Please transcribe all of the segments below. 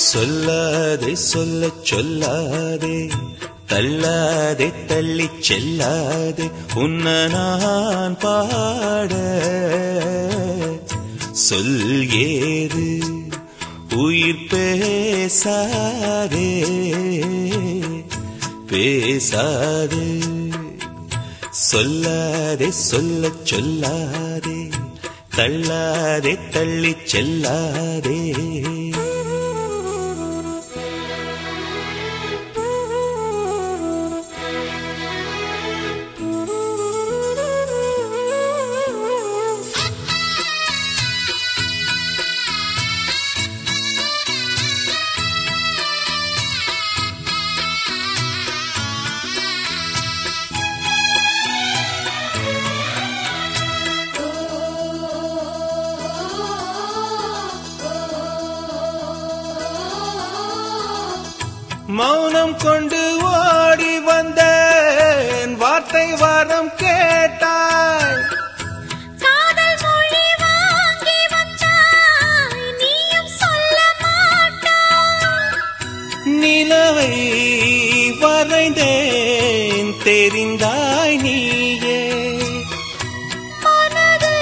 சொல்லாதே சொல்லச் சொல்லாதே, தள்ளாதே தள்ளிச் செல்லாதே, உன்ன நான் பாட சொல் ஏது உயிர் பேசாதே பேசாதே. சொல்லாதே சொல்லச் சொல்லாதே, தள்ளாதே தள்ளிச் செல்லாதே. மௌனம் கொண்டு ஓடி வந்தேன், வார்த்தை வாரம் கேட்டாய். காதல் மொழி வாங்கி வந்தாய், நீயும் சொல்ல மாட்டாய். நிலவை வரைந்தேன், தெரிந்தாய் நீயே. மனதை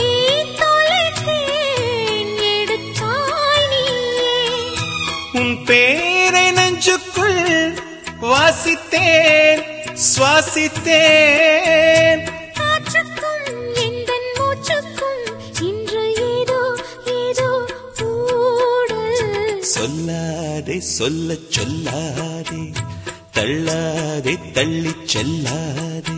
தொலைத்தேன், எடுத்தாய் நீயே. உன் பேரை நெஞ்சுக்குள் வாசித்தேன், சுவாசித்தேன். காற்றுக்கும் எந்தன் மூச்சுக்கும் இன்று ஏதோ ஏதோ ஊடல். சொல்லாதே சொல்லச் சொல்லாதே, தள்ளாதே தள்ளிச் செல்லாதே.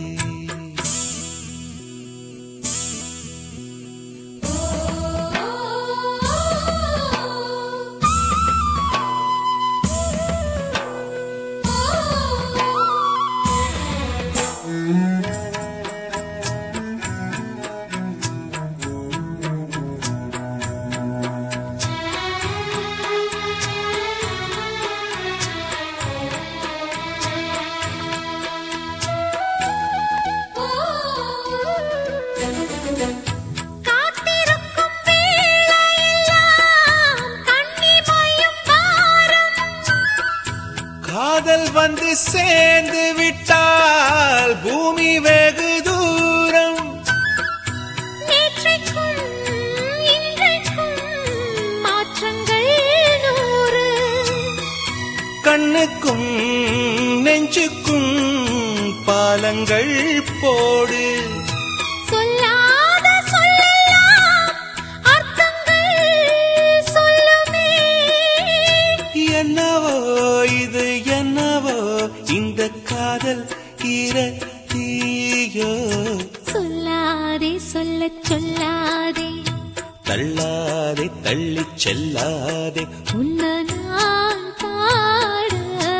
காத்திருக்கும் வேளையெல்லாம் கண்ணிமையும் பாரம். காதல் வந்து சேர்ந்து விட்டால் பூமி வெகு தூரம். நேற்றைக்கும் இன்றைக்கும் மாற்றங்கள் 100. கண்ணுக்கும் நெஞ்சுக்கும் பாலங்கள் போடு. சொல்லாத சொல்லெல்லாம் அர்த்தங்கள் சொல்லுமே. என்னவோ இது என்னவோ இந்த காதல் தீயோ. சொல்லாதே சொல்லச் சொல்லாதே, தள்ளாதே தள்ளிச் செல்லாதே, உன்ன நான் பாட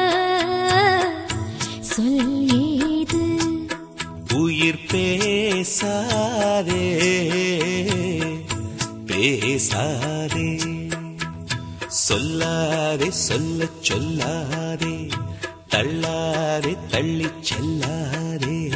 சொல் ஏது உயிர் பேசாதே பேசாதே. சொல்லாதே சொல்லச் சொல்லாதே, தள்ளாதே தள்ளிச் செல்லாதே.